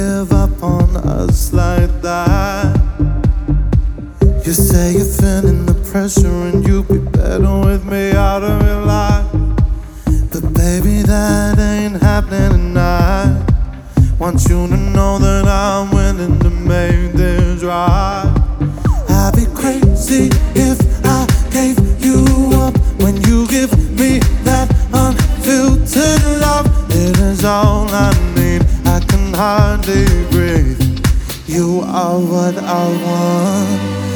give up on us like that. You say you're feeling the pressure and you'd be better with me out of your life. But baby, that ain't happening tonight. Want you to know that I'm willing to make this right. I'd be crazy if I gave you up when you give me that unfiltered love. It is all I need, I can hardly breathe. You are what I want.